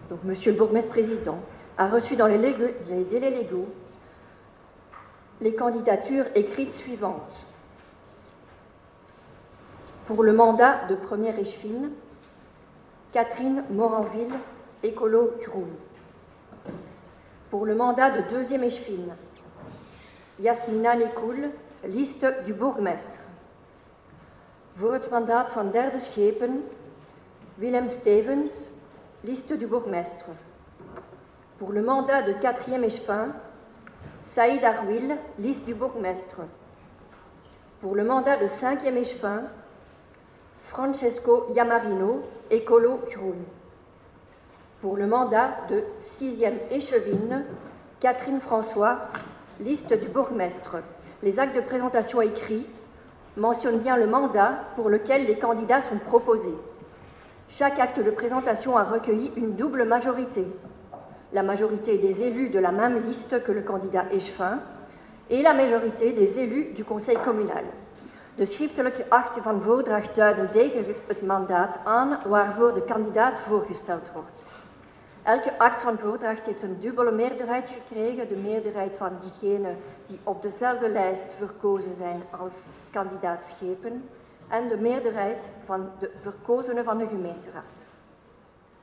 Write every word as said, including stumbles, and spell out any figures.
donc Monsieur le bourgmestre-président, a reçu dans les, légaux, les délais légaux les candidatures écrites suivantes. Pour le mandat de première échevine, Catherine Moranville, écolo Groen. Pour le mandat de deuxième échevine, Jasmina Nekoul, liste du bourgmestre. Voor het mandaat van derde schepen, Willem Stevens, liste du bourgmestre. Pour le mandat de quatrième échevin, Saïd Arwil, liste du bourgmestre. Pour le mandat de cinquième échevin, Francesco Yamarino, écolo Groen. Pour le mandat de sixième échevine, Catherine François, liste du bourgmestre. Les actes de présentation écrits mentionnent bien le mandat pour lequel les candidats sont proposés. Chaque acte de présentation a recueilli une double majorité. La majorité des élus de la même liste que le candidat échevin et la majorité des élus du conseil communal. De schriftelijke akte van voordracht duiden tegen het mandaat aan waarvoor de kandidaat voorgesteld wordt. Elke act van voordracht heeft een dubbele meerderheid gekregen, de meerderheid van diegenen die op dezelfde lijst verkozen zijn als kandidaat schepen en de meerderheid van de verkozenen van de gemeenteraad.